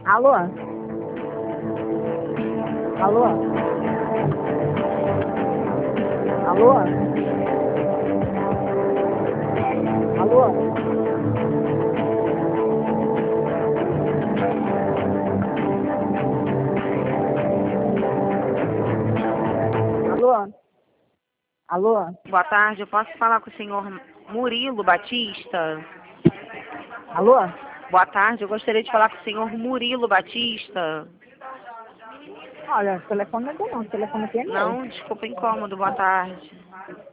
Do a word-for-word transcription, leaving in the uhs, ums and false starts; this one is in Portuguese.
Alô? Alô? Alô? Alô? Alô? Alô? Boa tarde, eu posso falar com o senhor Murilo Batista? Alô? Boa tarde, eu gostaria de falar com o senhor Murilo Batista. Olha, o telefone não é meu não, o telefone aqui é meu. Não, desculpa, incômodo, boa tarde.